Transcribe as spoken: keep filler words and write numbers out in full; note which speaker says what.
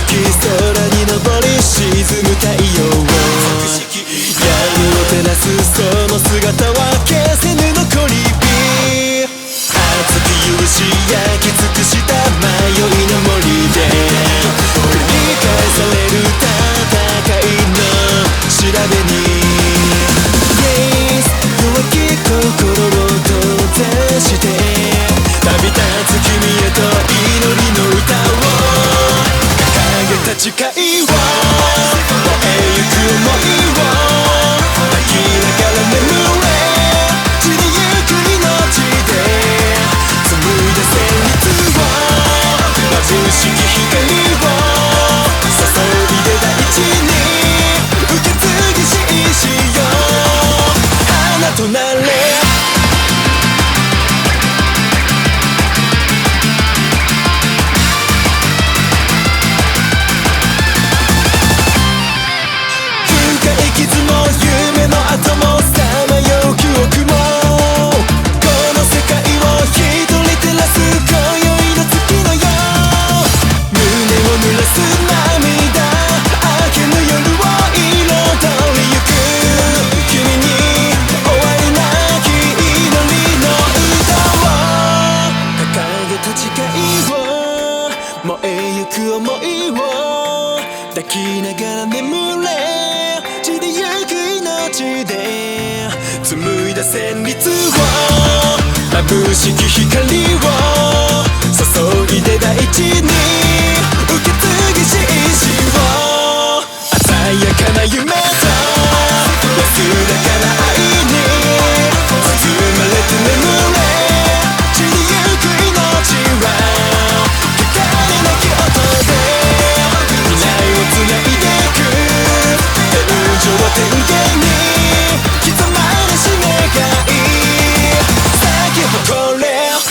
Speaker 1: き空に昇り沈む太陽を闇を照らすその姿は消せぬ残り火熱き勇士焼き尽くした迷いの森で繰り返される戦いの調べに Yes 弱き心を閉ざして旅立つ君へと祈りの歌を掲げた誓いを燃えゆく想いを抱きながら眠れ散りゆく命で紡いだ旋律を眩しき光を注いで大地に受け継ぎししよう花となれ燃えゆく想いを抱きながら眠れ散りゆく命で紡いだ旋律を眩しき光を注いで大地に